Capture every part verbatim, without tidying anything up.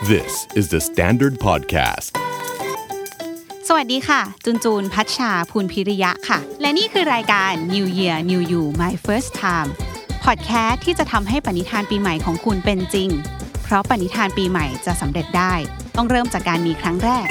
This is the Standard Podcast สวัสดีค่ะจุนจูนพัชชาภูลพิริยะค่ะและนี่คือรายการ New Year New You My First Time พอดแคสต์ที่จะทำให้ปณิธานปีใหม่ของคุณเป็นจริงเพราะปณิธานปีใหม่จะสำเร็จได้ต้องเริ่มจากการมีครั้งแรก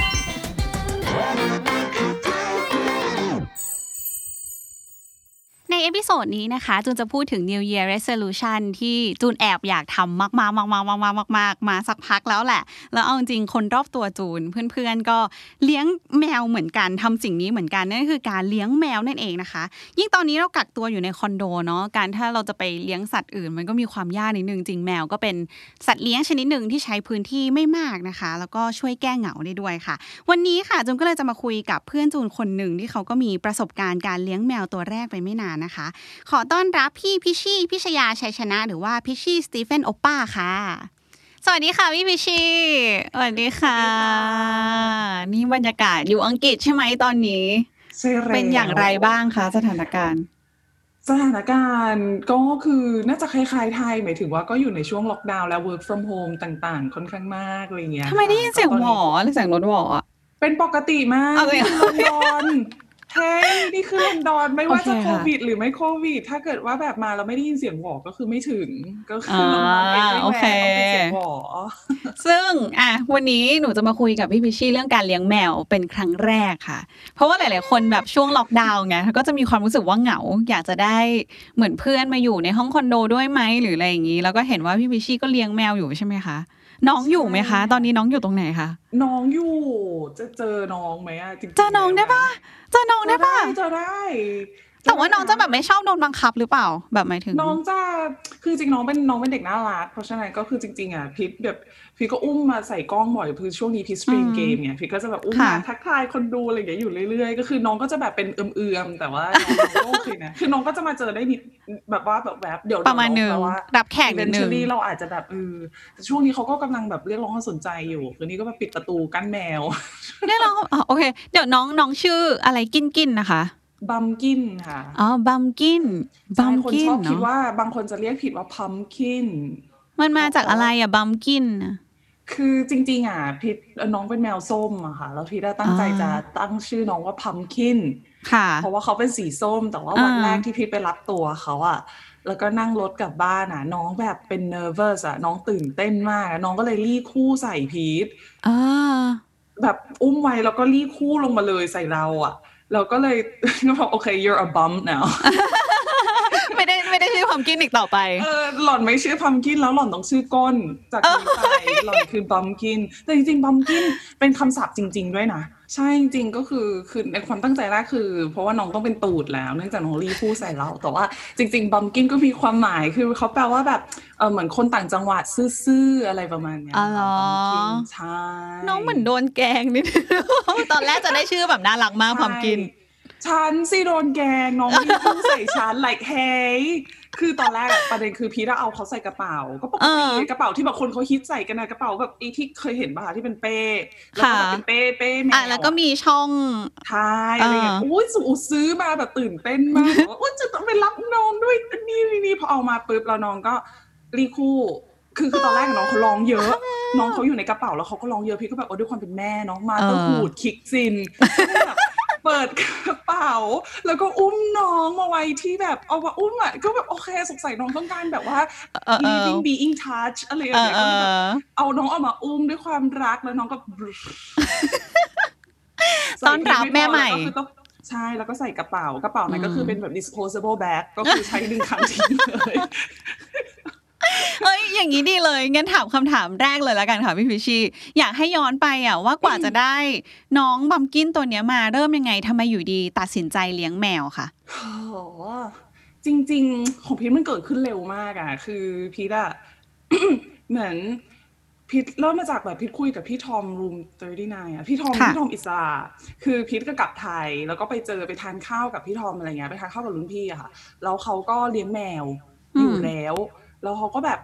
ในเอพิโซดนี้นะคะจูนจะพูดถึง New Year Resolution ที่จูนแอบอยากทำมากๆๆๆๆๆๆมาสักพักแล้วแหละแล้วเอาจริงๆคนรอบตัวจูนเพื่อนๆก็เลี้ยงแมวเหมือนกันทำสิ่งนี้เหมือนกันนั่นคือการเลี้ยงแมวนั่นเองนะคะยิ่งตอนนี้เรากักตัวอยู่ในคอนโดเนาะการถ้าเราจะไปเลี้ยงสัตว์อื่นมันก็มีความยากนิดนึงจริงแมวก็เป็นสัตว์เลี้ยงชนิดนึงที่ใช้พื้นที่ไม่มากนะคะแล้วก็ช่วยแก้เหงาได้ด้วยค่ะวันนี้ค่ะจูนก็เลยจะมาคุยกับเพื่อนจูนคนหนึ่งที่เขาก็มีประสบการณ์การเลี้ยงแมวตัวแรกไปไม่นานนะคะขอต้อนรับพี่พิชชี่พิชยาชัยชนะหรือว่าพิชชี่สตีเฟนโอป้าค่ะสวัสดีค่ะพี่พิชชี่สวัสดีค่ะนี่บรรยากาศอยู่อังกฤษใช่ไหมตอนนี้เป็นอย่างไรบ้างคะสถานการณ์สถานการณ์ก็คือน่าจะคล้ายๆไทยหมายถึงว่าก็อยู่ในช่วงล็อกดาวน์แล้ว work from home ต่างๆค่อนข้างมากอะไรเงี้ยทำไมได้ยินเสียงหวอหรือเสียงรถหวอเป็นปกติมากลอนดอนเฮ้ยนี่คือลอนดอนไม่ว่าจะโควิดหรือไม่โควิดถ้าเกิดว่าแบบมาเราไม่ได้ยินเสียงหวอก็คือไม่ถึงก็คือลอนดอนเองไม่แวร์ต้องเป็นเสียงหวอซึ่งอ่ะวันนี้หนูจะมาคุยกับพี่พิชชี่เรื่องการเลี้ยงแมวเป็นครั้งแรกค่ะเพราะว่าหลายๆคนแบบช่วงล็อกดาวน์ไงก็จะมีความรู้สึกว่าเหงาอยากจะได้เหมือนเพื่อนมาอยู่ในห้องคอนโดด้วยไหมหรืออะไรอย่างนี้แล้วก็เห็นว่าพี่พิชชี่ก็เลี้ยงแมวอยู่ใช่ไหมคะน้องอยู่ไหมคะตอนนี้น้องอยู่ตรงไหนคะน้องอยู่จะเจอน้องไหมอะจริงๆเจอน้องได้ปะเจอน้องได้ปะเจอได้แต่ว่าน้องจะแบบไม่ชอบโดนบังคับหรือเปล่าแบบหมายถึงน้องจะคือจริงน้องเป็นน้องเป็นเด็กน่ารักเพราะฉะนั้นก็คือจริงๆอ่ะพีทแบบพีทก็อุ้มมาใส่กล้องบ่อยคือช่วงนี้พีทสตรีมเกมเนี่ยพีทก็จะแบบอุ้มมาทักทายคนดูอะไรอย่างเงี้ยอยู่เรื่อยๆก็คือน้องก็จะแบบเป็นเอื่อมๆแต่ว่าน้องก็โอเคนะคือน้องก็จะมาเจอได้นิดแบบว่าแบบแบบเดี๋ยวประมาณนึงรับแขกนิดนึงเราอาจจะแบบเออแต่ช่วงนี้เขาก็กำลังแบบเรียกร้องความสนใจอยู่คืนนี้ก็มาปิดประตูกั้นแมวเรียกร้องอ๋อโอเคเดี๋ยวน้องน้องชื่ออะไรกินกินนะคะบัมกินค่ะอ๋อบัมกินบัมกินคนชอบคิดว่าบางคนจะเรียกผิดว่าพัมกินมันมาจากอะไรอ่ะบัมกินคือจริงๆอ่ะพิษน้องเป็นแมวส้มอะค่ะแล้วพิษตั้งใจจะตั้งชื่อน้องว่าพัมกินค่ะเพราะว่าเขาเป็นสีส้มแต่ว่าวันแรกที่พิษไปรับตัวเขาอะแล้วก็นั่งรถกลับบ้านอะน้องแบบเป็น nervous อะน้องตื่นเต้นมากน้องก็เลยรีคู่ใส่พิษแบบอุ้มไว้แล้วก็รีคู่ลงมาเลยใส่เราอะเราก็เลยก็บอกโอเค you're a bum now ไม่ได้ไม่ได้ชื่อพัมกินอีกต่อไปเออหล่อนไม่ชื่อพัมกินแล้วหล่อนต้องชื่อก้นจากนี้ไปหล่อนคือบัมกินแต่จริงๆบัมกินเป็นคำศัพท์จริงๆด้วยนะใช่จริงๆก็คือคือในความตั้งใจแรกคือเพราะว่าน้องต้องเป็นตูดแล้วเนื่องจากน้องรีคู่ใส่เราแต่ว่าจริงๆบัมกินก็มีความหมายคือเขาแปลว่าแบบเออเหมือนคนต่างจังหวัดซื่อๆอะไรประมาณนี้อ๋อใช่น้องเหมือนโดนแกงนิดตอนแรกจะได้ชื่อแบบน่ารักมากพัมกินฉันสิโดนแกงน้องรีคู่ใส่ฉัน like hey คือตอนแรกประเด็นคือพีทเอาเขาใส่กระเป๋าก็ปกติกระเป๋าที่แบบคนเขาฮิตใส่กันนะกระเป๋าแบบไอ้ที่เคยเห็นป่ะที่เป็นเป้แล้วก็เป็นเป้เป้แมวอ่ะแล้วก็มีช่องท้ายอะไรอย่างเงี้ยโอ้ยสูซื้อมาแบบตื่นเต้นมากว่าโอ้ยจะต้องไปรับน้องด้วยนี่นี่พอเอามาปุ๊บแล้วน้องก็รีคู่คือคือตอนแรกน้องเขาร้องเยอะน้องเขาอยู่ในกระเป๋าแล้วเขาก็ร้องเยอะพี่ก็แบบโอ้ด้วยความเป็นแม่น้องมาต้องหูดคิกซินเปิดกระเป๋าแล้วก็อุ้มน้องมาไว้ที่แบบเอามาอุ้มอ่ะก็แบบโอเคสงสัยน้องต้องการแบบว่า living being touch อะไรอย่างเงี้ยก็แบบเอาน้องออกมาอุ้มด้วยความรักแล้วน้องก็ต้อนรับแม่ใหม่ใช่แล้วก็ใส่กระเป๋ากระเป๋านั้นก็คือเป็นแบบ disposable bag ก็คือใช้ดึงครั้งทิ้งเลยเอ้ยอย่างนี้ดีเลยงั้นถามคำถามแรกเลยแล้วกันค่ะพี่พิชชี่อยากให้ย้อนไปอ่ะว่ากว่าจะได้น้องบัมกินตัวเนี้ยมาเริ่มยังไงทำไมอยู่ดีตัดสินใจเลี้ยงแมวค่ะโอ้จริงๆของพีทมันเกิดขึ้นเร็วมากอ่ะคือพีทอ่ะ เหมือนพีทเริ่มมาจากแบบพีทคุยกับพี่ทอมรูมสามสิบเก้าอ่ะพี่ทอมพี่ทอมอิสระคือพีทก็กลับไทยแล้วก็ไปเจอไปทานข้าวกับพี่ทอมอะไรเงี้ยไปทานข้าวกับรุ่นพี่อะค่ะแล้วเขาก็เลี้ยงแมวอยู่แล้วแล้วเขาก็แบบข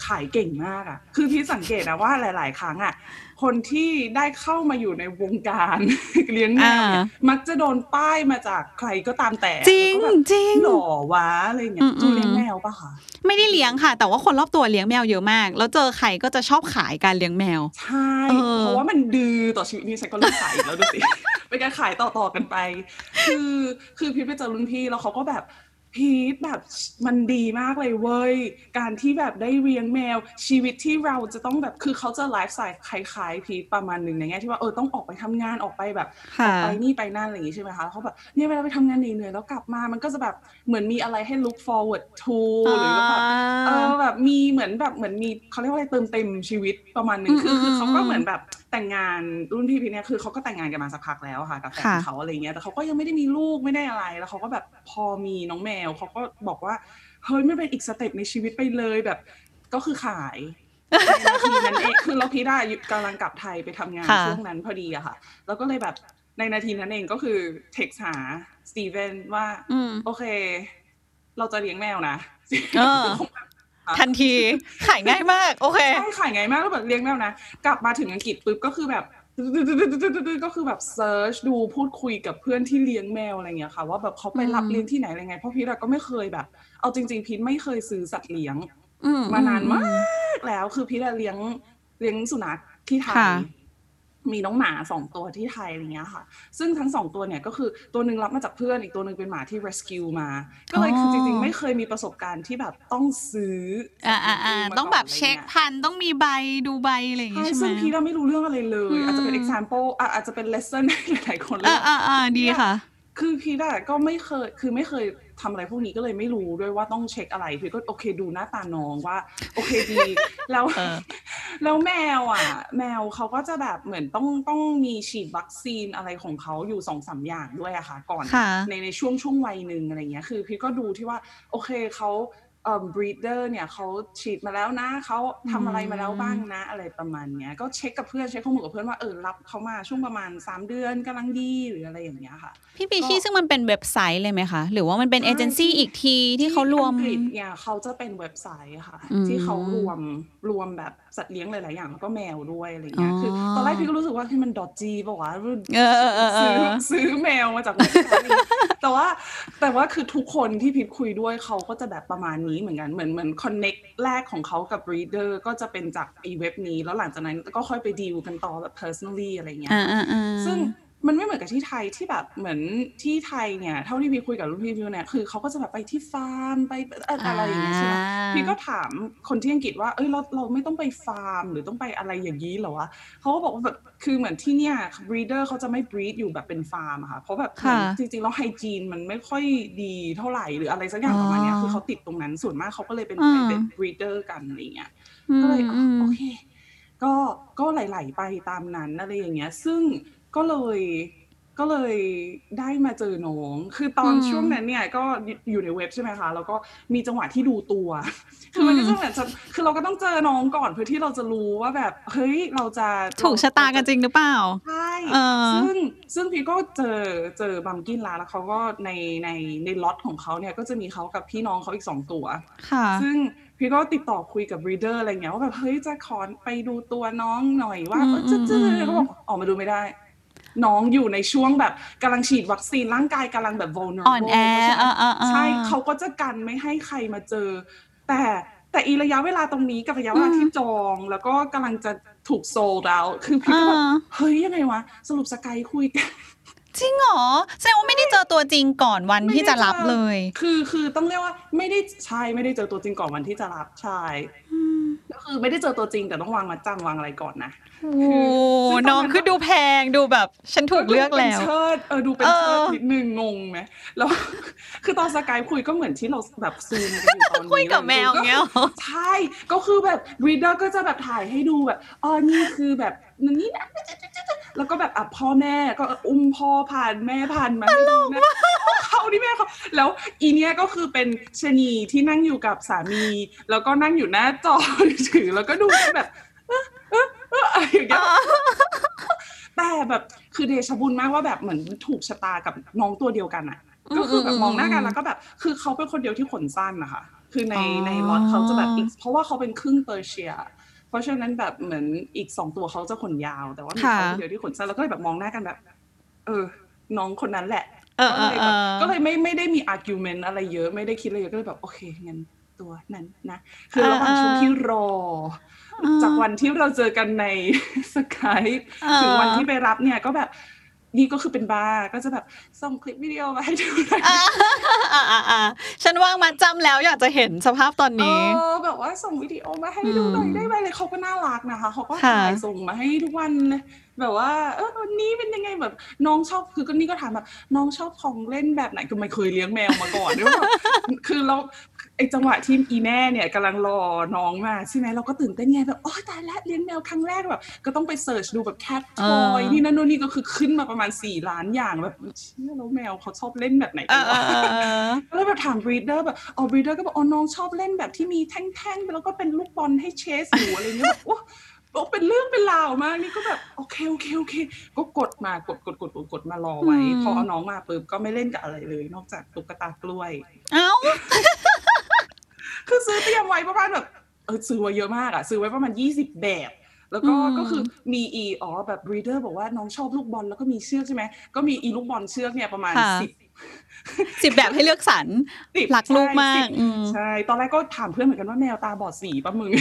ายเก่งมากอ่ะคือพี่สังเกตนะว่าหลายๆครั้งอ่ะคนที่ได้เข้ามาอยู่ในวงการเลี้ยงแมวเนี่ยมักจะโดนป้ายมาจากใครก็ตามแต่จริงจริงหล่อวะอะไรเงี้ยจูเลี้ยงแมวป่ะคะไม่ได้เลี้ยงค่ะแต่ว่าคนรอบตัวเลี้ยงแมวเยอะมากแล้วเจอใครก็จะชอบขายการเลี้ยงแมวใช่เพราะว่ามันดื้อต่อชีวิตนี่ฉันก็เลิกขายแล้วดูสิเป็นการขายต่อๆกันไปคือคือพี่ไปเจอรุ่นพี่แล้วเขาก็แบบพีทแบบมันดีมากเลยเว้ยการที่แบบได้เลี้ยงแมวชีวิตที่เราจะต้องแบบคือเขาจะไลฟ์สไตล์คล้ายๆพีทประมาณนึงในแง่ที่ว่าเออต้องออกไปทำงานออกไปแบบออกไปนี่ไปนั่นอะไรอย่างงี้ใช่ไหมคะเขาแบบเนี่ยเวลาไปทำงานเหนื่อยๆแล้วกลับมามันก็จะแบบเหมือนมีอะไรให้ look forward to หรือแบบเออแบบมีเหมือนแบบเหมือนมีเขาเรียกว่าอะไรเติมเต็มชีวิตประมาณนึงคือคือเขาก็เหมือนแบบแต่งงานรุ่นพี่พีทเนี่ยคือเขาก็แต่งงานกันมาสักพักแล้วค่ะกับแฟนเขาอะไรเงี้ยแต่เขาก็ยังไม่ได้มีลูกไม่ได้อะไรแล้วเขาก็แบบพอมีน้องแมวเขาก็บอกว่าเฮ้ยไม่เป็นอีกสเต็ปในชีวิตไปเลยแบบก็คือขายในนาทีนั้นเองคือเราพีทได้กำลังกลับไทยไปทำงานช่วงนั้นพอดีอะค่ะแล้วก็เลยแบบในนาทีนั้นเองก็คือเท็กซ์หาสตีเวนว่าโอเคเราจะเลี้ยงแมวนะทันทีขายง่ายมากโอเคใช่ขายง่ายมากแล้วแบบเลี้ยงแมวนะกลับมาถึงอังกฤษปุ๊บก็คือแบบก็คือแบบเซิร์ชดูพูดคุยกับเพื่อนที่เลี้ยงแมวอะไรเงี้ยค่ะว่าแบบเขาไปรับเลี้ยงที่ไหนอะไรไงเพราะพีทก็ไม่เคยแบบเอาจริงๆพีทไม่เคยซื้อสัตว์เลี้ยงมานานมากแล้วคือพีทเลี้ยงเลี้ยงสุนัขที่ไทยมีน้องหมาสองตัวที่ไทยอะไรเงี้ยค่ะซึ่งทั้งสองตัวเนี่ยก็คือตัวนึงรับมาจากเพื่อนอีกตัวนึงเป็นหมาที่ rescue มาก็เลยคือจริงๆไม่เคยมีประสบการณ์ที่แบบต้องซื้ออ่าๆๆต้องแบบเช็คพันธุ์ต้องมีใบดูใบอะไรอย่างงี้ใช่มั้ยซึ่งพี่เราไม่รู้เรื่องอะไรเลยอาจจะเป็น example อาจจะเป็น lesson ให้หลายๆคนเลยอ่าๆๆดีค่ะคือพี่น่ะก็ไม่เคยคือไม่เคยทำอะไรพวกนี้ก็เลยไม่รู้ด้วยว่าต้องเช็คอะไรพี่ก็โอเคดูหน้าตาน้องว่าโอเคดีแล้วแล้วแมวอ่ะแมวเขาก็จะแบบเหมือนต้องต้องมีฉีดวัคซีนอะไรของเขาอยู่ สองสาม อย่างด้วยอะค่ะก่อนในในช่วงช่วงวัยนึงอะไรเงี้ยคือพี่ก็ดูที่ว่าโอเคเขาเอ่อ breeder เนี่ยเขาฉีดมาแล้วนะเขาทำอะไรมาแล้วบ้างนะอะไรประมาณเนี้ยก็เช็คกับเพื่อนเช็คข้อมูลกับเพื่อนว่าเออรับเขามาช่วงประมาณสามเดือนกำลังดีหรืออะไรอย่างเงี้ยค่ะพี่ปีชี่ซึ่งมันเป็นเว็บไซต์เลยไหมคะหรือว่ามันเป็นเอเจนซี่อีกทีที่เขารวมอังกฤษเนี่ยเขาจะเป็นเว็บไซต์ค่ะที่เขารวมรวมแบบสัตว์เลี้ยงหลายๆอย่างแล้วก็แมวด้วยอะไรเงี้ยคือตอนแรกพี่ก็รู้สึกว่าที่มันดอทจีป่ะวะซื้อซื้อแมวมาจากเว็บไซต์แต่ว่าแต่ว่าคือทุกคนที่พิดคุยด้วยเขาก็จะแบบประมาณนี้เหมือนกันเหมือนเหมือนคอนเน็กแรกของเขากับ breeder ก็จะเป็นจากไอ้เว็บนี้แล้วหลังจากนั้นก็ค่อยไปดีลกันต่อแบบ personally อะไรเงี้ยซึ่งมันไม่เหมือนกับที่ไทยที่แบบเหมือนที่ไทยเนี่ยเท่าที่พี่คุยกับรุ่นพี่พี่เนี่ยคือเขาก็จะแบบไปที่ฟาร์มไปอะไรอย่างเงี้ยใช่ไหมพี่ก็ถามคนที่อังกฤษว่าเอ้ยเราเราไม่ต้องไปฟาร์มหรือต้องไปอะไรอย่างนี้เหรอวะเขาก็บอกว่าแบบคือเหมือนที่เนี่ย breeder เขาจะไม่ breed อยู่แบบเป็นฟาร์มอะค่ะเพราะแบบจริงๆแล้วไฮจีนมันไม่ค่อยดีเท่าไหร่หรืออะไรสักอย่างประมาณนี้คือเขาติดตรงนั้นส่วนมากเขาก็เลยเป็น private breeder กันอะไรเงี้ยก็เลยโอเคก็ก็ไหลๆไปตามนั้นอะไรอย่างเงี้ยซึ่งก็เลยก็เลยได้มาเจอน้องคือตอนช่วงนั้นเนี่ยก็อยู่ในเว็บใช่ไหมคะแล้วก็มีจังหวะที่ดูตัวคือมันก็จะแบบคือเราก็ต้องเจอน้องก่อนเพื่อที่เราจะรู้ว่าแบบเฮ้ยเราจะถูกชะตากันจริงหรือเปล่าใช่ซึ่งซึ่งพี่ก็เจอเจอบัมกินแล้วแล้วเขาก็ในในในล็อตของเขาเนี่ยก็จะมีเขากับพี่น้องเขาอีกสองตัวซึ่งพี่ก็ติดต่อคุยกับ breeder อะไรเงี้ยว่าแบบเฮ้ยจะขอไปดูตัวน้องหน่อยว่าจะเจอเขาบอกออกมาดูไม่ได้น้องอยู่ในช่วงแบบกำลังฉีดวัคซีนร่างกายกำลังแบบ vulnerable อ่อนแอใช่เขาก็จะกันไม่ให้ใครมาเจอแต่แต่อีระยะเวลาตรงนี้กับระยะเวลาที่จองแล้วก็กำลังจะถูก sold out คือพี่ก็แบบเฮ้ยยังไงวะสรุปสกายคุยกันจริงเหรอแสดงว่าไม่ได้เจอตัวจริงก่อนวันที่จะรับเลยคือคือต้องเรียกว่าไม่ได้ใช่ไม่ได้เจอตัวจริงก่อนวันที่จะรับใช่ก็คือไม่ได้เจอตัวจริงแต่ต้องวางมาจำวางอะไรก่อนนะโอ้น้องคือดูแพงดูแบบฉันถูกเลือกแล้วเชิดเออดูเป็นเชิดนิดนึงงงไหมแล้วคือตอนสกายคุยก็เหมือนที่เราแบบซูมกันอยู่ตอนนี้คุยกับแมวเงี้ยใช่ก็คือแบบรีดเดอร์ก็จะแบบถ่ายให้ดูแบบอ๋อนี่คือแบบนี่นะแล้วก็แบบอ่ะพ่อแม่ก็อุ้มพ่อผ่านแม่ผ่านมาให้ดูนะเขาดิแม่เขาแล้วอีเนี้ยก็คือเป็นชะนีที่นั่งอยู่กับสามีแล้วก็นั่งอยู่หน้าจอถือแล้วก็ดูแบบอะไรอย่างเงี้ยแต่แบบคือเดชะบุญมากว่าแบบเหมือนถูกชะตากับน้องตัวเดียวกันอ่ะก็คือแบบมองหน้ากันแล้วก็แบบคือเขาเป็นคนเดียวที่ขนสั้นนะคะคือในในล็อตเขาจะแบบอีกเพราะว่าเขาเป็นครึ่งเปอร์เซียเพราะฉะนั้นแบบเหมือนอีกสองตัวเขาจะขนยาวแต่ว่ามีเขาเดียวที่ขนสั้นแล้วก็เลยแบบมองหน้ากันแบบเออน้องคนนั้นแหละก็เลยแบบก็เลยไม่ไม่ได้มี argument อะไรเยอะไม่ได้คิดอะไรเยอะก็เลยแบบโอเคงั้นตัวนั้นนะคือระหว่างช่วงที่รอจากวันที่เราเจอกันใน Skype ถึงวันที่ไปรับเนี่ยก็แบบนี่ก็คือเป็นบ้าก็จะแบบส่งคลิปวิดีโอมาให้ดูหน่อยฉันว่างมาจำแล้วอยากจะเห็นสภาพตอนนี้เออแบบว่าส่งวิดีโอมาให้ดูหน่อยได้ไหมเลยเขาก็น่ารักนะคะเขาก็ถ่ายส่งมาให้ทุกวันเลยแบบว่าเออวันนี้เป็นยังไงแบบน้องชอบคือก็นี่ก็ถามแบบน้องชอบของเล่นแบบไหนก็ไม่เคยเลี้ยงแมวมาก่อนด้วยแบบคือเราไอจังหวะที่อีแม่เนี่ยกำลังรอน้องมาใช่ไหมเราก็ตื่นเต้นไงแบบโอ๊ยตายแล้วเลี้ยงแมวครั้งแรกแบบก็ต้องไปเสิร์ชดูแบบแคททอยนี่นั่นโน่นนี่ก็คือขึ้นมาประมาณสี่ล้านอย่างแบบเชื่อแล้วแมวเขาชอบเล่นแบบไหนกันวะแล้วแบบถามบรีดเดอร์แบบอ๋อบรีดเดอร์ก็บอกอ๋อน้องชอบเล่นแบบที่มีแท่งๆแล้วก็เป็นลูกบอลให้เชสอยู่อะไรเงี้ยแบบโอ้บอกเป็นเรื่องเป็นราวมากนี่ก็แบบโอเคโอเคโอเคก็กดมากดกดกดกดมารอไว้พอเอาน้องมาปุ๊บก็ไม่เล่นกับอะไรเลยนอกจากตุ๊กตากล้วยเอ้าคือซื้อเตรียมไว้ประมาณแบบเออซื้อไว้เยอะมากอ่ะซื้อไว้ประมาณยี่สิบแบบแล้วก็ก็คือมีอีอ๋อแบบบรีดเดอร์บอกว่าน้องชอบลูกบอลแล้วก็มีเชือกใช่ไหมก็มีอีลูกบอลเชือกเนี่ยประมาณสิบสิบแบบให้เลือกสรรรักลูกมากใช่ตอนแรกก็ถามเพื่อนเหมือนกันว่าแมวตาบอดสีป่ะมึง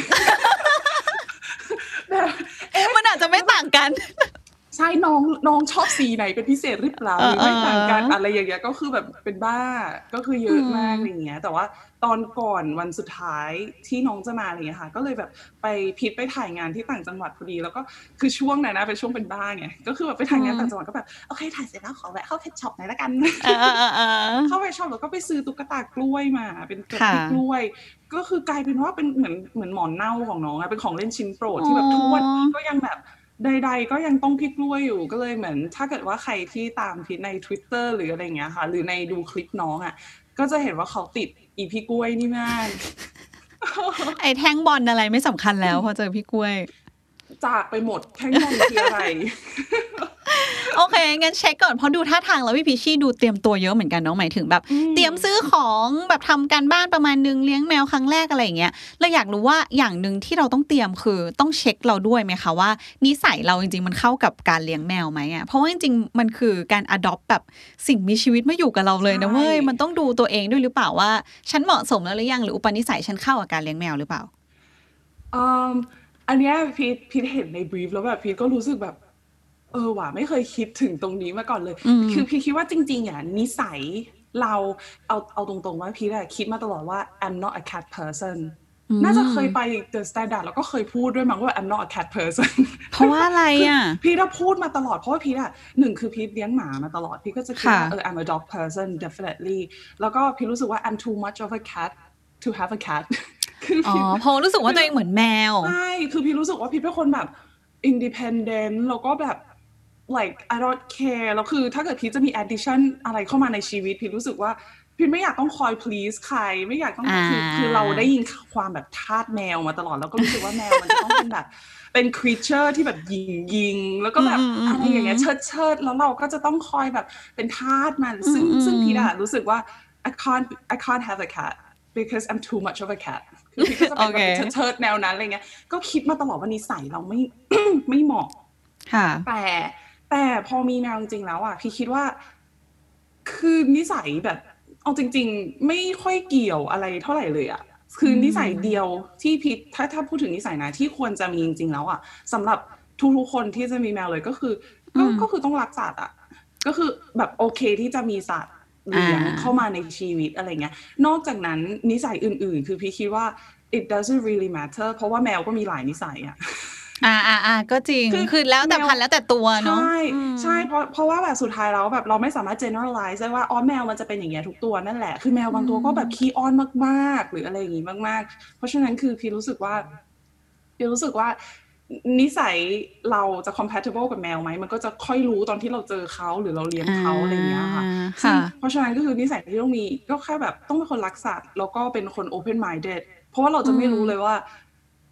มันอาจจะไม่ต่างกันใช่น้องน้องชอบสีไหนเป็นพิเศษหรือเปล่าหรือไม่ต่างกันอะไรอย่างเงี้ยก็คือแบบเป็นบ้าก็คือเยอะมากอย่างเงี้ยแต่ว่าตอนก่อนวันสุดท้ายที่น้องจะมาอะไรเงี้ยค่ะก็เลยแบบไปพิดไปถ่ายงานที่ต่างจังหวัดพอดีแล้วก็คือช่วงนั้นนะเป็นช่วงเป็นบ้าไงก็คือแบบไปถ่ายงานต่างจังหวัดก็แบบโอเคถ่ายเสร็จแล้วขอแวะเข้าเพชช็อปหน่อยละกันเข้าเพชช็อปแล้วก็ไปซื้อตุ๊กตากล้วยมาเป็นกกล้วยก็คือกลายเป็นว่าเป็นเหมือนเหมือนหมอนเน่าของน้องอะเป็นของเล่นชิ้นโปรดที่แบบทุกวันก็ยังแบบใดๆก็ยังต้องพี่กล้วยอยู่ก็เลยเหมือนถ้าเกิดว่าใครที่ตามพี่ใน Twitter หรืออะไรเงี้ยค่ะหรือในดูคลิปน้องอ่ะก็จะเห็นว่าเขาติดอีพี่กล้วยนี่มากไอ้แท่งบอลอะไรไม่สำคัญแล้วพอเจอพี่กล้วยจากไปหมดแท่งบอลคืออะไรโอเคงั้นเช็คก่อนเพราะดูท่าทางแล้วพี่พิชชี่ดูเตรียมตัวเยอะเหมือนกันเนาะหมายถึงแบบเตรียมซื้อของแบบทำการบ้านประมาณนึงเลี้ยงแมวครั้งแรกอะไรอย่างเงี้ยเราอยากรู้ว่าอย่างนึงที่เราต้องเตรียมคือต้องเช็คเราด้วยไหมคะว่านิสัยเราจริงๆมันเข้ากับการเลี้ยงแมวไหมอ่ะเพราะว่าจริงๆมันคือการ adopt แบบสิ่งมีชีวิตมาอยู่กับเราเลยนะเว้ยมันต้องดูตัวเองด้วยหรือเปล่าว่าฉันเหมาะสมแล้วหรือยังหรืออุปนิสัยฉันเข้ากับการเลี้ยงแมวหรือเปล่าอืมอันเนี้ยพีทพีทเห็นในบรีฟแล้วแบบพีทก็รู้สึกแบบเออว่ะไม่เคยคิดถึงตรงนี้มาก่อนเลยคือพี่คิดว่าจริงๆอ่ะนิสัยเราเอาเอาตรงๆว่าพี่อะคิดมาตลอดว่า I'm not a cat person น่าจะเคยไป The Standard แล้วก็เคยพูดด้วยมั้งว่า I'm not a cat person เพราะว่าอะไรอ่ะพี่อะพูดมาตลอดเพราะว่าพี่อะหนึ่งคือพี่เลี้ยงหมามาตลอดพี่ก็จะคิดว่าเออ I'm a dog person definitely แล้วก็พี่รู้สึกว่า I'm too much of a cat to have a cat อ๋อเพราะรู้สึกว่าตัวเองเหมือนแมวใช่คือพี่รู้สึกว่าพี่เป็นคนแบบ independent แล้วก็แบบ like I don't care แล้วคือถ้าเกิดพี่จะมี addition อะไรเข้ามาในชีวิตพี่รู้สึกว่าพี่ไม่อยากต้องคอย please ใครไม่อยากต้องคือคือเราได้ยินความแบบทาสแมวมาตลอดแล้วก็รู้สึกว่าแมวมันจะต้องเป็นแบบเป็น creature ที่แบบยิงยิงแล้วก็แบบอะไรอย่างเงี้ยเชิดเชิดแล้วเราก็จะต้องคอยแบบเป็นทาสมันซึ่งซึ่งพี่อะรู้สึกว่า I can't I can't have a cat because I'm too much of a cat คือพี่ก็จะเป็นแบบเชิดๆแนวนั้นอะไรเงี้ยก็คิดมาตลอดว่านิสัยเราไม่ ไม่เหมาะแต่แต่พอมีแมวจริงๆแล้วอ่ะพี่คิดว่าคือนิสัยแบบเอาจริงๆไม่ค่อยเกี่ยวอะไรเท่าไหร่เลยอ่ะคือนิสัยเดียวที่พี่ถ้าถ้าพูดถึงนิสัยนะที่ควรจะมีจริงๆแล้วอ่ะสำหรับทุกๆคนที่จะมีแมวเลยก็คือก็ก็คือต้องรักสัตว์อ่ะก็คือแบบโอเคที่จะมีสัตว์เลี้ยงเข้ามาในชีวิตอะไรเงี้ยนอกจากนั้นนิสัยอื่นๆคือพี่คิดว่า it doesn't really matter เพราะว่าแมวก็มีหลายนิสัยอ่ะอ่าอ่าอ่าก็จริงคือแล้วแต่พันแล้วแต่ตัวเนาะใช่ใช่เพราะเพราะว่าแบบสุดท้ายแล้วแบบเราไม่สามารถ generalize ได้ว่าอ๋อแมวมันจะเป็นอย่างเงี้ยทุกตัวนั่นแหละคือแมวบางตัวก็แบบขี้อ้อนมากๆหรืออะไรอย่างงี้มากๆเพราะฉะนั้นคือพี่รู้สึกว่าพี่รู้สึกว่านิสัยเราจะ compatible กับแมวไหมมันก็จะค่อยรู้ตอนที่เราเจอเขาหรือเราเลี้ยงเขาอะไรอย่างเงี้ยค่ะเพราะฉะนั้นก็คือนิสัยที่ต้องมีก็แค่แบบต้องเป็นคนรักสัตว์แล้วก็เป็นคน open minded เพราะว่าเราจะไม่รู้เลยว่า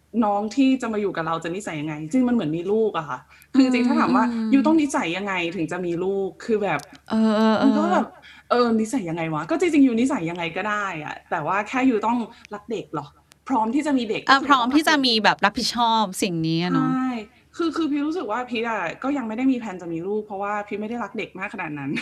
น้องที่จะมาอยู่กับเราจะนิสัยยังไงจริงมันเหมือนมีลูกอะค่ะคือจริงถ้าถามว่ายูต้องนิสัยยังไงถึงจะมีลูกคือแบบเออมันก็แบบเออนิสัยยังไงวะก็จริงๆยูนิสัยยังไงก็ได้อะแต่ว่าแค่ยูต้องรักเด็กหรอพร้อมที่จะมีเด็กพร้อมที่จะมีแบบรับผิดชอบสิ่งนี้เนาะใช่คือคือพี่รู้สึกว่าพี่อะก็ยังไม่ได้มีแผนจะมีลูกเพราะว่าพี่ไม่ได้รักเด็กมากขนาดนั้น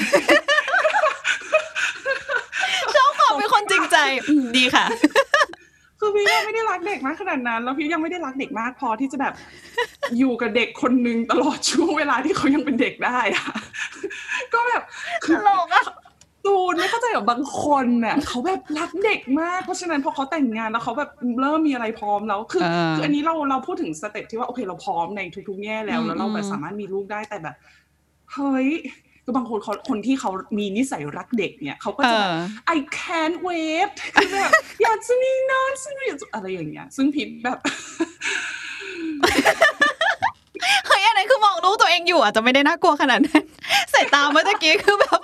ชอบความเป็นคนจริงใจดีค่ะคือพี่ยังไม่ได้รักเด็กมากขนาดนั้นแล้วพี่ยังไม่ได้รักเด็กมากพอที่จะแบบอยู่กับเด็กคนนึงตลอดช่วงเวลาที่เขายังเป็นเด็กได้อะก็แบบคือโลกอะตูนไม่เข้าใจกับบางคนน่ะเขาแบบรักเด็กมากเพราะฉะนั้นพอเขาแต่งงานแล้วเขาแบบเริ่มมีอะไรพร้อมแล้วคือคืออันนี้เราเราพูดถึงสเต็ปที่ว่าโอเคเราพร้อมในทุกๆแง่แล้วแล้วเราแบบสามารถมีลูกได้แต่แบบเฮ้ยก็บางคนเขาคนที่เขามีนิสัยรักเด็กเนี่ยเขาก็จะแบบ I can't wait คือแบบอยากจะมีน้องสิอะไรอย่างเงี้ยซึ่งพิมแบบเฮ้ยอันนั้นคือมองลูกตัวเองอยู่อาจจะไม่ได้น่ากลัวขนาดนั้นสายตาเมื่อกี้คือแบบ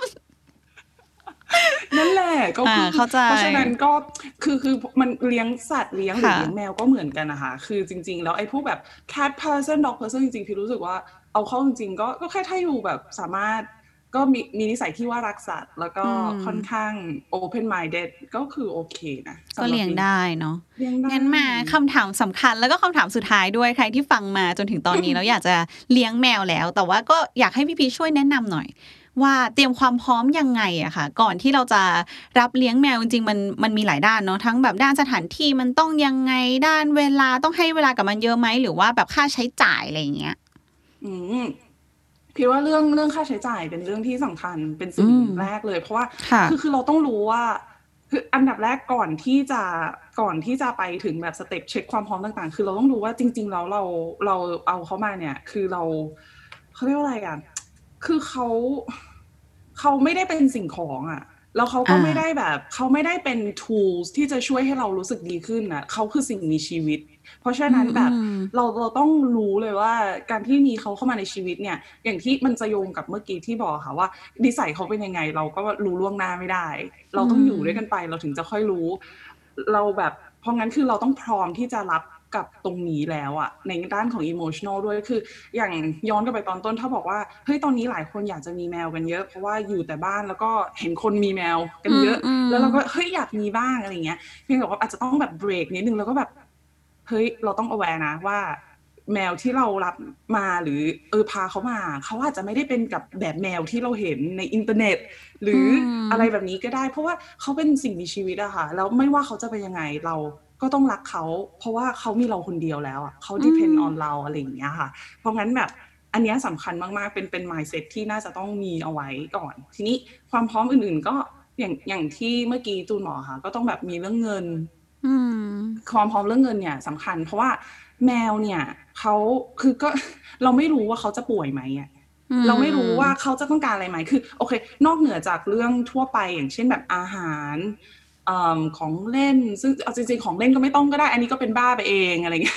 นั่นแหละก็คือเข้าใจเพราะฉะนั้นก็คือคือมันเลี้ยงสัตว์เลี้ยงหรือเลี้ยงแมวก็เหมือนกันนะคะคือจริงๆแล้วไอ้พวกแบบ cat person dog person จริงๆพี่รู้สึกว่าเอาเข้าจริงๆก็ก็แค่ถ้าอยู่แบบสามารถก็มีมีนิสัยที่ว่ารักสัตว์แล้วก็ค่อนข้าง open minded ก็คือโอเคนะก็เลี้ยงได้เนาะงั้นมาคำถามสำคัญแล้วก็คำถามสุดท้ายด้วยใครที่ฟังมาจนถึงตอนนี้แล้วอยากจะเลี้ยงแมวแล้วแต่ว่าก็อยากให้พี่พีช่วยแนะนำหน่อยว่าเตรียมความพร้อมยังไงอะค่ะก่อนที่เราจะรับเลี้ยงแมวจริงๆมันมันมีหลายด้านเนาะทั้งแบบด้านสถานที่มันต้องยังไงด้านเวลาต้องให้เวลากับมันเยอะไหมหรือว่าแบบค่าใช้จ่ายอะไรอย่างเงี้ยอืมพี่ว่าเรื่องเรื่องค่าใช้จ่ายเป็นเรื่องที่สำคัญเป็นสิ่งแรกเลยเพราะว่าคือคือเราต้องรู้ว่าคืออันดับแรกก่อนที่จะก่อนที่จะไปถึงแบบสเต็ปเช็คความพร้อมต่างๆคือเราต้องรู้ว่าจริงๆแล้วเราเราเอาเขามาเนี่ยคือเราเขาเรียกว่าอะไรอ่ะคือเขาเขาไม่ได้เป็นสิ่งของอ่ะแล้วเขาก็ไม่ได้แบบเขาไม่ได้เป็น tools ที่จะช่วยให้เรารู้สึกดีขึ้นน่ะเขาคือสิ่งมีชีวิตเพราะฉะนั้นแบบเราเราต้องรู้เลยว่าการที่มีเขาเข้ามาในชีวิตเนี่ยอย่างที่มันจะโยงกับเมื่อกี้ที่บอกค่ะว่านิสัยเขาเป็นยังไงเราก็รู้ล่วงหน้าไม่ได้เราต้องอยู่ด้วยกันไปเราถึงจะค่อยรู้เราแบบเพราะงั้นคือเราต้องพร้อมที่จะรับกับตรงนี้แล้วอะในด้านของ emotional ด้วยคืออย่างย้อนกลับไปตอนต้นถ้าบอกว่าเฮ้ยตอนนี้หลายคนอยากจะมีแมวกันเยอะเพราะว่าอยู่แต่บ้านแล้วก็เห็นคนมีแมวกันเยอะแล้วเราก็เฮ้ยอยากมีบ้างอะไรเงี้ยเพียงแต่ว่าอาจจะต้องแบบเบรกนิดนึงแล้วก็แบบเฮ้ยเราต้อง aware นะว่าแมวที่เรารับมาหรือเออพาเขามาเขาอาจจะไม่ได้เป็นกับแบบแมวที่เราเห็นในอินเทอร์เน็ตหรืออะไรแบบนี้ก็ได้เพราะว่าเขาเป็นสิ่งมีชีวิตอะค่ะแล้วไม่ว่าเขาจะเป็นยังไงเราก็ต้องรักเขาเพราะว่าเขามีเราคนเดียวแล้วอะเขา depend on เราอะไรอย่างเงี้ยค่ะเพราะงั้นแบบอันนี้สำคัญมากๆเป็นเป็น mindset ที่น่าจะต้องมีเอาไว้ก่อนทีนี้ความพร้อมอื่นๆก็อย่างอย่างที่เมื่อกี้จูนบอกค่ะก็ต้องแบบมีเรื่องเงินความพร้อมเรื่องเงินเนี่ยสำคัญเพราะว่าแมวเนี่ยเขาคือก็เราไม่รู้ว่าเขาจะป่วยไหมอ่ะเราไม่รู้ว่าเขาจะต้องการอะไรไหมคือโอเคนอกเหนือจากเรื่องทั่วไปอย่างเช่นแบบอาหารของเล่นซึ่งเอาจริงๆของเล่นก็ไม่ต้องก็ได้อันนี้ก็เป็นบ้าไปเองอะไรเงี้ย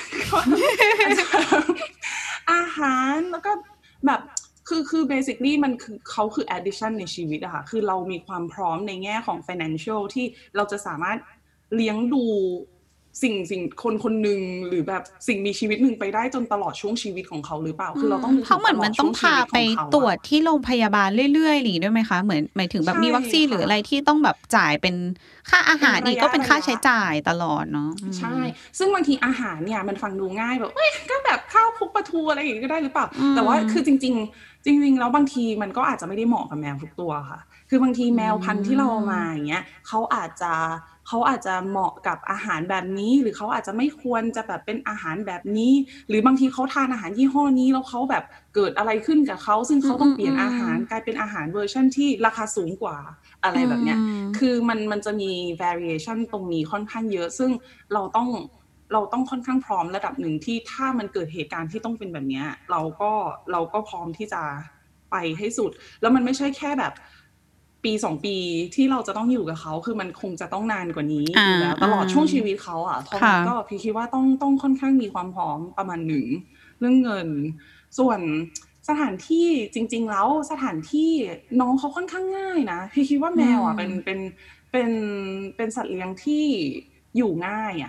อาหารแล้วก็แบบคือคือ basically มันคือเขาคือ addition ในชีวิตอะค่ะคือเรามีความพร้อมในแง่ของ financial ที่เราจะสามารถเลี้ยงดูสิ่งสิ่งคนคนหนึ่งหรือแบบสิ่งมีชีวิตหนึ่งไปได้จนตลอดช่วงชีวิตของเขาหรือเปล่าคือเราต้องเพราะเหมือนมันต้องพาไปตรวจที่โรงพยาบาลเรื่อยๆหรือด้วยไหมคะเหมือนหมายถึงแบบมีวัคซีนหรืออะไรที่ต้องแบบจ่ายเป็นค่าอาหารอีกก็เป็นค่าใช้จ่ายตลอดเนาะใช่ซึ่งบางทีอาหารเนี่ยมันฟังดูง่ายแบบเอ้ยก็แบบข้าวคลุกปลาทูอะไรอย่างงี้ก็ได้หรือเปล่าแต่ว่าคือจริงๆจริงๆแล้วบางทีมันก็อาจจะไม่ได้เหมาะกับแมวทุกตัวค่ะคือบางทีแมวพันธุ์ที่เราเอามาอย่างเงี้ยเขาอาจจะเขาอาจจะเหมาะกับอาหารแบบนี้หรือเขาอาจจะไม่ควรจะแบบเป็นอาหารแบบนี้หรือบางทีเขาทานอาหารยี่ห้อนี้แล้วเขาแบบเกิดอะไรขึ้นกับเขาซึ่งเขาต้องเปลี่ยนอาหารกลายเป็นอาหารเวอร์ชันที่ราคาสูงกว่าอะไรแบบเนี้ยคือมันมันจะมี variation ตรงนี้ค่อนข้างเยอะซึ่งเราต้องเราต้องค่อนข้างพร้อมระดับหนึ่งที่ถ้ามันเกิดเหตุการณ์ที่ต้องเป็นแบบนี้เราก็เราก็พร้อมที่จะไปให้สุดแล้วมันไม่ใช่แค่แบบปีสองปีที่เราจะต้องอยู่กับเขาคือมันคงจะต้องนานกว่านี้อยู่แล้วตลอดช่วงชีวิตเขาอ่ะเพราะงั้นก็พี่คิดว่าต้องต้องค่อนข้างมีความพร้อมประมาณหนึ่งเรื่องเงินส่วนสถานที่จริงๆแล้วสถานที่น้องเขาค่อนข้างง่ายนะพี่คิดว่าแมวอ่ะเป็นเป็นเป็นเป็นสัตว์เลี้ยงที่อยู่ง่ายอ่ะ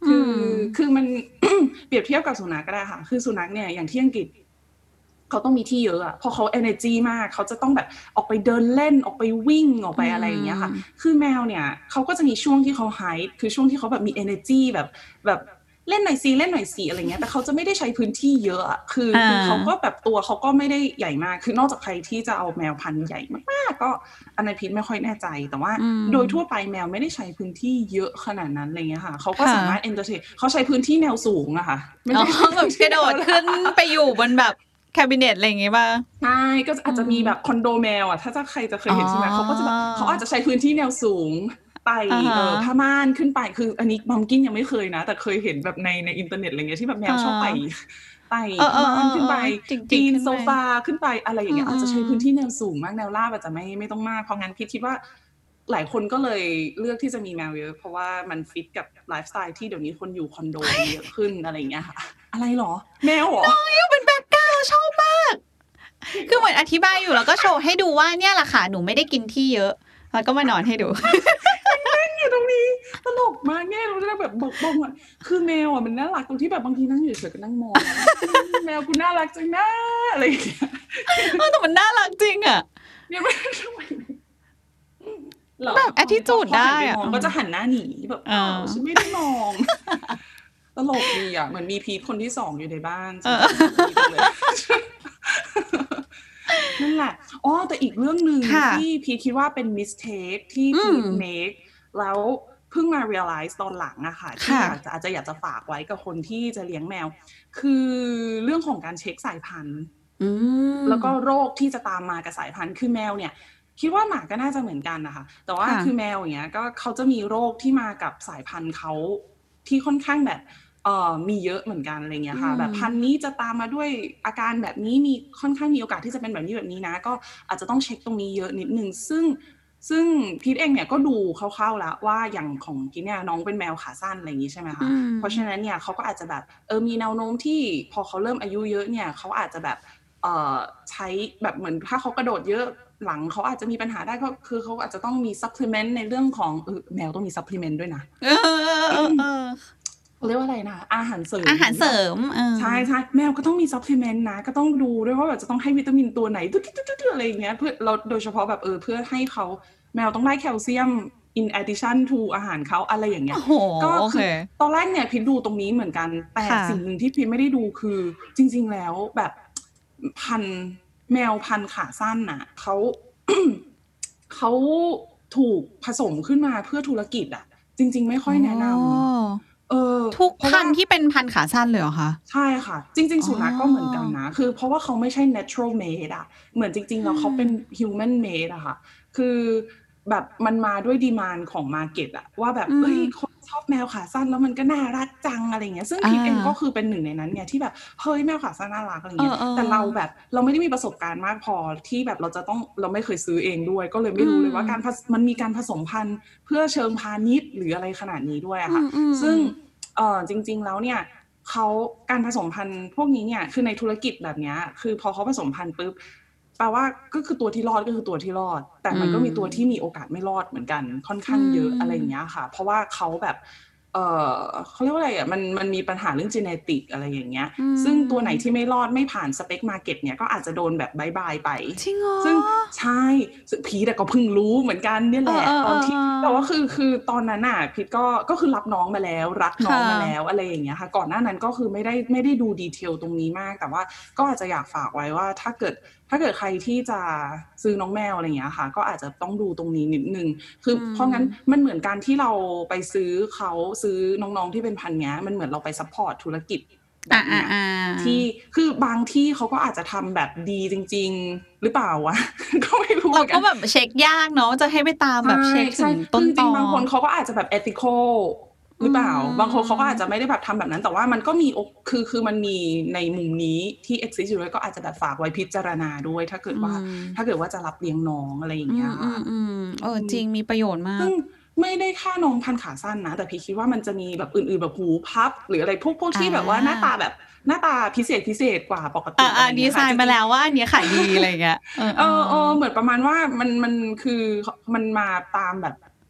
คือคือมัน เปรียบเทียบกับสุนัขก็ได้ค่ะคือสุนัขเนี่ยอย่างที่อังกฤษเขาต้องมีที่เยอะอ่ะพอเขา energy มากเขาจะต้องแบบออกไปเดินเล่นออกไปวิ่งออกไปอะไรอย่างเงี้ยค่ะคือแมวเนี่ยเขาก็จะมีช่วงที่เขา hide คือช่วงที่เขาแบบมี energy แบบแบบเล่นหน่อยสิเล่นหน่อยสิอะไรเงี้ยแต่เขาจะไม่ได้ใช้พื้นที่เยอะอ่ะคือคือเขาก็แบบตัวเขาก็ไม่ได้ใหญ่มากคือนอกจากใครที่จะเอาแมวพันธุ์ใหญ่มากๆก็อันนั้นพิษไม่ค่อยแน่ใจแต่ว่าโดยทั่วไปแมวไม่ได้ใช้พื้นที่เยอะขนาดนั้นอะไรเงี้ยค่ะเขาก็สามารถ entertain เขาใช้พื้นที่แนวสูงอะค่ะไม่ได้แบบกระโดดขึ้นไปอยู่บนแบบแคบิเนตอะไรอย่างเงี้ยป่ะใช่ก็อาจจะมีแบบคอนโดแมวอ่ะถ้าจะใครจะเคยเห็นใช่ไหมเขาก็จะแบบเขาอาจจะใช้พื้นที่แนวสูงไต่เอ่อผ้าม่านขึ้นไปคืออันนี้บัมกินยังไม่เคยนะแต่เคยเห็นแบบในในอินเทอร์เน็ตอะไรเงี้ยที่แบบแมวชอบไต่ไต่ผ้าม่านขึ้นไปปีนโซฟาขึ้นไปอะไรอย่างเงี้ยอาจจะใช้พื้นที่แนวสูงมากแนวราบอาจจะไม่ไม่ต้องมากเพราะงั้นพี่คิดว่าหลายคนก็เลยเลือกที่จะมีแมวเยอะเพราะว่ามันฟิตกับไลฟ์สไตล์ที่เดี๋ยวนี้คนอยู่คอนโดเยอะขึ้นอะไรอย่างเงี้ยค่ะอะไรหรอแมวหรอน้องเป็นแบ็คกราวด์ชอบมากคือเหมือนอธิบายอยู่แล้วก็โชว์ให้ดูว่าเนี่ยแหละค่ะหนูไม่ได้กินที่เยอะแล้วก็มานอนให้ดูนั่งอยู่ตรงนี้ตลกมากแง่เราจะแบบบอกบอกว่าคือแมวอ่ะมันน่ารักตรงที่แบบบางทีนั่งอยู่เฉยๆก็นั่งมองแมวกูน่ารักจังนะอะไรอย่างเงี้ยแต่มันน่ารักจริงอ่ะเนี่ยไม่ทำไมแบบ attitude ได้อ่ะก็จะหันหน้าหนีแบบอ้าวฉันไม่ได้มองตลกดีอ่ะเหมือนมีพีทคนที่สองอยู่ในบ้านนั่นแหละอ๋อแต่อีกเรื่องนึงที่พีทคิดว่าเป็น mistake ที่พีท make แล้วเพิ่งมา realize ตอนหลังอะค่ะที่อยากจะอาจจะอยากจะฝากไว้กับคนที่จะเลี้ยงแมวคือเรื่องของการเช็คสายพันธุ์แล้วก็โรคที่จะตามมากับสายพันธุ์คือแมวเนี่ยคิดว่าหมาก็น่าจะเหมือนกันนะคะแต่ว่าคือแมวอย่างเงี้ยก็เขาจะมีโรคที่มากับสายพันธุ์เขาที่ค่อนข้างแบบเอ่อมีเยอะเหมือนกันอะไรเงี้ยค่ะแบบพันธุ์นี้จะตามมาด้วยอาการแบบนี้มีค่อนข้างมีโอกาสที่จะเป็นแบบนี้แบบนี้นะก็อาจจะต้องเช็คตรงนี้เยอะนิดนึงซึ่งซึ่งพีทเองเนี่ยก็ดูคร่าวๆแล้วว่าอย่างของพีทเนี่ยน้องเป็นแมวขาสั้นอะไรอย่างงี้ใช่ไหมคะเพราะฉะนั้นเนี่ยเขาก็อาจจะแบบเออมีแนวโน้มที่พอเขาเริ่มอายุเยอะเนี่ยเขาอาจจะแบบเอ่อใช้แบบเหมือนถ้าเขากระโดดเยอะหลังเขาอาจจะมีปัญหาได้ก็คือเขาอาจจะต้องมีซัพพลีเมนต์ในเรื่องของเออแมวต้องมีซัพพลีเมนต์ด้วยนะเออเรียกว่าอะไรนะอาหารเสริมอาหารเสริมใช่ใช่แมวก็ต้องมีซัพพลีเมนต์นะก็ต้องดูด้วยว่าแบบจะต้องให้วิตามินตัวไหนตุ๊ดๆๆอะไรอย่างเงี้ยเพื่อเราโดยเฉพาะแบบเออเพื่อให้เขาแมวต้องได้แคลเซียม in addition to อาหารเขาอะไรอย่างเงี้ยก็คือตอนแรกเนี่ยพิมดูตรงนี้เหมือนกันแต่สิ่งหนึ่งที่พิมไม่ได้ดูคือจริงๆแล้วแบบพันแมวพันขาสั้นน่ะเขา เขาถูกผสมขึ้นมาเพื่อธุรกิจอ่ะจริงๆไม่ค่อยแนะนำเออทุกพันธุ์ที่เป็นพันธุ์ขาสั้นเลยเหรอคะใช่ค่ะจริงๆสุนัขก็เหมือนกันนะคือเพราะว่าเขาไม่ใช่ natural made อ่ะเหมือนจริงๆแล้วเขาเป็น human made อะค่ะคือแบบมันมาด้วยดีมานด์ของ market อะว่าแบบเอ้ยคนชอบแมวขาสั้นแล้วมันก็น่ารักจังอะไรเงี้ยซึ่งพีทเองก็คือเป็นหนึ่งในนั้นไงที่แบบเฮ้ยแมวขาสั้นน่ารักอะไรเงี้ยแต่เราแบบเราไม่ได้มีประสบการณ์มากพอที่แบบเราจะต้องเราไม่เคยซื้อเองด้วยก็เลยไม่รู้เลยว่าการมันมีการผสมพันธุ์เพื่อเชิงพาณิชย์หรืออะไรขนาดนี้ด้วยอะค่ะซึ่งเออจริงๆแล้วเนี่ยเขาการผสมพันธุ์พวกนี้เนี่ยคือในธุรกิจแบบนี้คือพอเขาผสมพันธุ์ปุ๊บแปลว่าก็คือตัวที่รอดก็คือตัวที่รอดแต่มันก็มีตัวที่มีโอกาสไม่รอดเหมือนกันค่อนข้างเยอะอะไรอย่างเงี้ยค่ะเพราะว่าเขาแบบเออเขาเรียกว่าอะไรอ่ะมันมันมีปัญหาเรื่อง genetic อะไรอย่างเงี้ยซึ่งตัวไหนที่ไม่รอดไม่ผ่านสเปคมาร์เก็ตเนี่ยก็อาจจะโดนแบบบายบายไปจริงเหรอซึ่งใช่พีทก็เพิ่งรู้เหมือนกันเนี่ยแหละตอนที่แต่ว่าคือคือตอนนั้นน่ะพีทก็ก็คือรับน้องมาแล้วรักน้องมาแล้วอะไรอย่างเงี้ยค่ะก่อนหน้านั้นก็คือไม่ได้ไม่ได้ดูดีเทลตรงนี้มากแต่ว่าก็อาจจะอยากฝากไว้ว่าถ้าเกิดถ้าเกิดใครที่จะซื้อน้องแมวอะไรอย่างเงี้ยค่ะก็อาจจะต้องดูตรงนี้นิดนึงคือเพราะงั้นมันเหมือนการที่เราไปซื้อเขาซื้อน้องๆที่เป็นพันธุ์เนี้ยมันเหมือนเราไปซัพพอร์ตธุรกิจแบบเนี้ยที่คือบางที่เขาก็อาจจะทำแบบดีจริงๆหรือเปล่าวะ ก็ไม่รู้เราก็แบบเช็คยากเนาะจะให้ไปตามแบบเช็คถึงต้นตอจริงๆบางคนเขาก็อาจจะแบบ ethicalหรือเปล่าบางคนเขาก็อาจจะไม่ได้แบบทำแบบนั้นแต่ว่ามันก็มีคือคือมันมีในมุมนี้ที่ exist อยู่ด้วยก็อาจจะแบบฝากไว้พิจารณาด้วยถ้าเกิดว่าถ้าเกิดว่าจะรับเลี้ยงน้องอะไรอย่างเงี้ยค่ะเออจริงมีประโยชน์มากซึ่งไม่ได้แค่น้องพันขาสั้นนะแต่พี่คิดว่ามันจะมีแบบอื่นๆแบบหูพับหรืออะไรพวกพวกที่แบบว่าหน้าตาแบบหน้าตาพิเศษพิเศษกว่าปกติอ่าดีไซน์มาแล้วว่าอันนี้ขายดีอะไรเงี้ยเออเออเหมือนประมาณว่ามันมันคือมันมาตามแบบ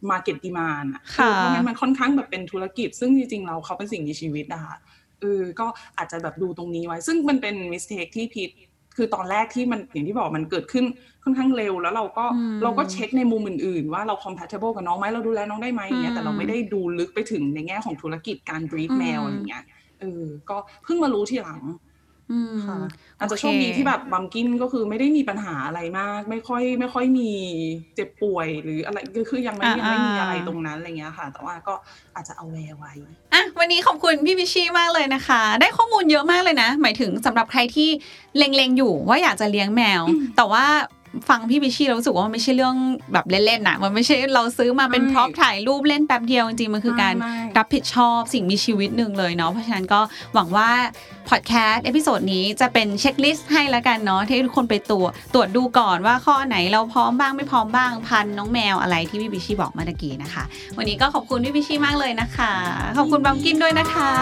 market demand อ่ะเพราะงั้นมันค่อนข้างแบบเป็นธุรกิจซึ่งจริงๆเราเขาเป็นสิ่งมีชีวิตอะค่ะเออก็อาจจะแบบดูตรงนี้ไว้ซึ่งมันเป็น mistake ที่ผิดคือตอนแรกที่มันอย่างที่บอกมันเกิดขึ้นค่อนข้างเร็วแล้วเราก็เราก็เช็คในมุมอื่นๆว่าเรา compatible กับน้องไหมเราดูแลน้องได้ไหมอย่างเงี้ยแต่เราไม่ได้ดูลึกไปถึงในแง่ของธุรกิจการ breed แมวอะไรเงี้ยเออก็เพิ่งมารู้ทีหลังค่ะอาจจะโชคดีที่แบบบัมกินก็คือไม่ได้มีปัญหาอะไรมากไม่ค่อยไม่ค่อยมีเจ็บป่วยหรืออะไรคือยังไม่ยังไม่มีอะไรตรงนั้นอะไรเงี้ยค่ะแต่ว่าก็อาจจะเอาแวร์ไว้อ่ะวันนี้ขอบคุณพี่พิชชี่มากเลยนะคะได้ข้อมูลเยอะมากเลยนะหมายถึงสำหรับใครที่เล็งๆอยู่ว่าอยากจะเลี้ยงแมวแต่ว่าฟังพี่พิชชี่แล้วรู้สึกว่ามันไม่ใช่เรื่องแบบเล่นๆน่ะมันไม่ใช่เราซื้อมาเป็นพร็อพถ่ายรูปเล่นแป๊บเดียวจริงๆมันคือการรับผิดชอบสิ่งมีชีวิตหนึ่งเลยเนาะเพราะฉะนั้นก็หวังว่าพอดแคสต์เอพิโซดนี้จะเป็นเช็คลิสต์ให้แล้วกันเนาะที่ทุกคนไปตรวจตรวจดูก่อนว่าข้อไหนเราพร้อมบ้างไม่พร้อมบ้างพันน้องแมวอะไรที่พี่พิชชี่บอกเมื่อกี้นะคะวันนี้ก็ขอบคุณพี่พิชชี่มากเลยนะคะขอบคุณบัมกินด้วยนะคะ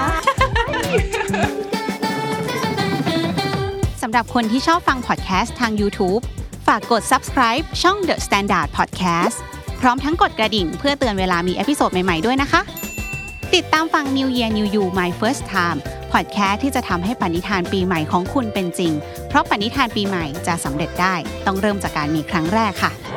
สำหรับคนที่ชอบฟังพอดแคสต์ทาง YouTubeฝากกด Subscribe ช่อง The Standard Podcast พร้อมทั้งกดกระดิ่งเพื่อเตือนเวลามีเอพิโซดใหม่ๆด้วยนะคะติดตามฟัง New Year New You My First Time Podcast ที่จะทำให้ปณิธานปีใหม่ของคุณเป็นจริงเพราะปณิธานปีใหม่จะสำเร็จได้ต้องเริ่มจากการมีครั้งแรกค่ะ